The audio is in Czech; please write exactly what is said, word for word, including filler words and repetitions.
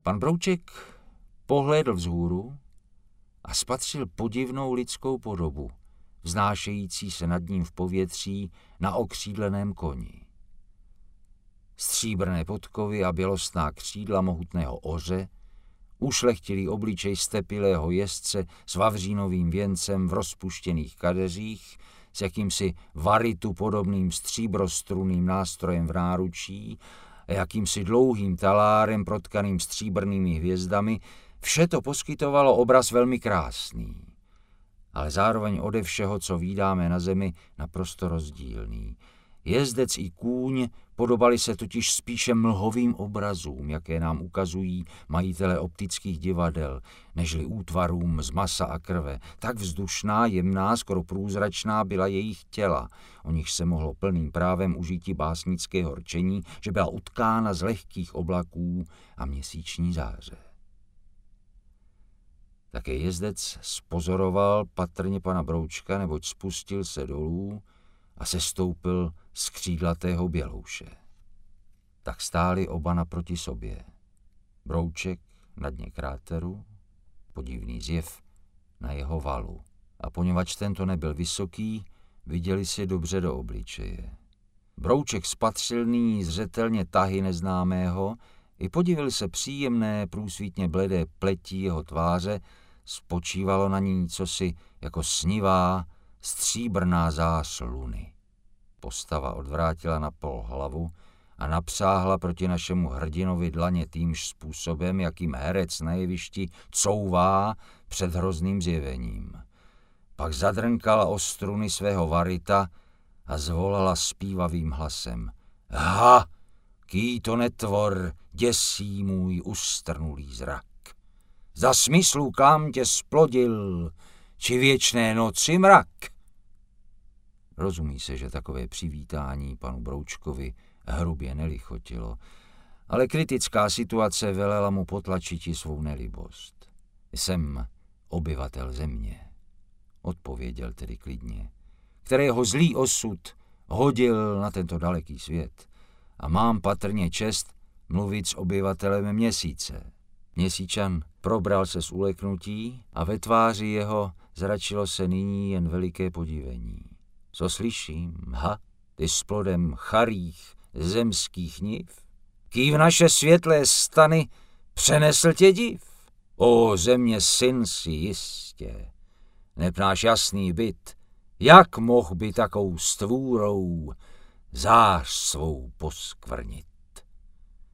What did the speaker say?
Pan Brouček pohlédl vzhůru a spatřil podivnou lidskou podobu, vznášející se nad ním v povětří na okřídleném koni. Stříbrné podkovy a bělostná křídla mohutného oře, ušlechtilý obličej stepilého jezdce s vavřínovým věncem v rozpuštěných kadeřích, s jakýmsi varitu podobným stříbrostrunným nástrojem v náručí a jakýmsi dlouhým talárem protkaným stříbrnými hvězdami, vše to poskytovalo obraz velmi krásný, ale zároveň ode všeho, co vídáme na zemi, naprosto rozdílný. Jezdec i kůň podobali se totiž spíše mlhovým obrazům, jaké nám ukazují majitelé optických divadel, nežli útvarům z masa a krve. Tak vzdušná, jemná, skoro průzračná byla jejich těla, o nich se mohlo plným právem užití básnického rčení, že byla utkána z lehkých oblaků a měsíční záře. Také jezdec spozoroval patrně pana Broučka, neboť spustil se dolů a sestoupil z křídlatého bělouše. Tak stáli oba naproti sobě. Brouček na dně kráteru, podivný zjev na jeho valu. A poněvadž tento nebyl vysoký, viděli si dobře do obličeje. Brouček spatřil nyní zřetelně tahy neznámého i podivil se příjemné, průsvítně bledé pletí jeho tváře, spočívalo na ní cosi jako snivá, stříbrná zář luny. Postava odvrátila na pol hlavu a napřáhla proti našemu hrdinovi dlaně týmž způsobem, jakým herec na jevišti couvá před hrozným zjevením. Pak zadrnkala o struny svého varita a zvolala zpívavým hlasem: Ha! Ký to netvor děsí můj ustrnulý zrak. Za smyslu klam tě splodil, či věčné noci mrak? Rozumí se, že takové přivítání panu Broučkovi hrubě nelichotilo, ale kritická situace velela mu potlačiti svou nelibost. Jsem obyvatel země, odpověděl tedy klidně, kterého zlý osud hodil na tento daleký svět a mám patrně čest mluvit s obyvatelem Měsíce. Měsíčan probral se z uleknutí a ve tváři jeho zračilo se nyní jen veliké podivení. Co slyším, ha, ty s plodem charých zemských niv? Ký v naše světlé stany přenesl tě div? O země syn si jistě, neb náš jasný byt, jak mohl by takou stvůrou zář svou poskvrnit?